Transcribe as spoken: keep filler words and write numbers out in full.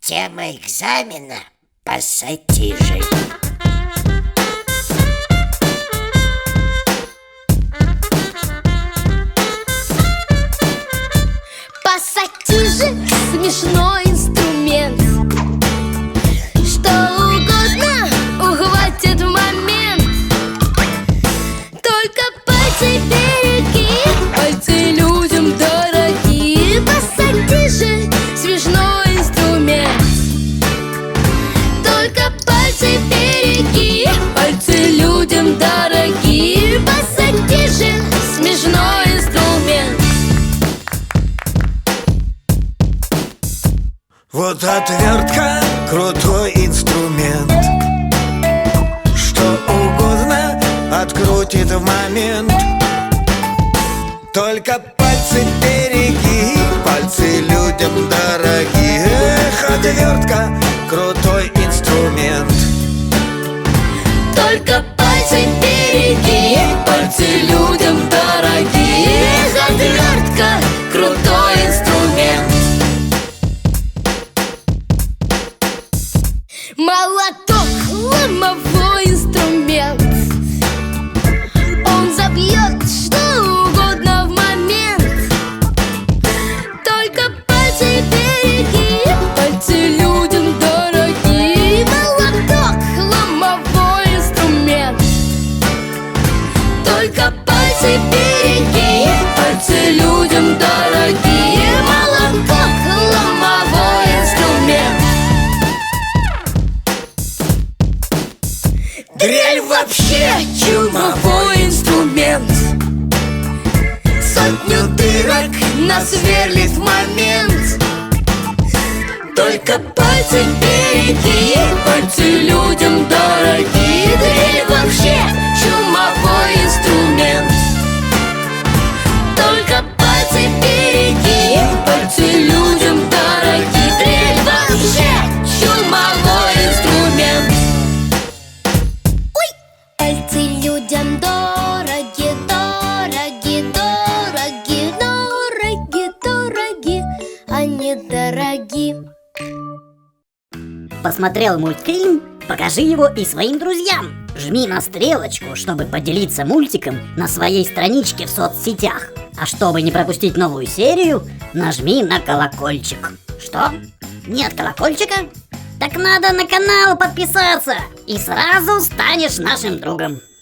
Тема экзамена – пассатижи. Пассатижи – смешной инструмент. Что угодно ухватит в момент. Только пальцы береги, пальцы людям дороги. Пассатижи – смешной инструмент. Только пальцы береги, пальцы людям дороги. Пассатижи – смешной инструмент. Вот отвертка – крутой инструмент. Что угодно открутит в момент. Только пальцы береги, пальцы людям дороги. Эх, отвертка – крутой инструмент. Только пальцы береги, пальцы людям дороги. Эх, отвертка – крутой инструмент. Молоток – ломовой инструмент. Он забьет что угодно в момент. Только пальцы береги, пальцы людям дороги. Молоток – ломовой инструмент. Только пальцы береги, пальцы людям дороги. Молоток – ломовой инструмент. Дрель вообще чумовой инструмент. Сотню дырок насверлит в момент. Только пальцы береги, пальцы людям дороги. Дрель вообще чумовой инструмент. Только пальцы береги, пальцы людям дороги. Дрель вообще чумовой инструмент. Пальцы людям дороги, дороги, дороги, дороги, дороги, они дороги. Посмотрел мультфильм? Покажи его и своим друзьям. Жми на стрелочку, чтобы поделиться мультиком на своей страничке в соцсетях. А чтобы не пропустить новую серию, нажми на колокольчик. Что? Нет колокольчика? Так надо на канал подписаться, и сразу станешь нашим другом.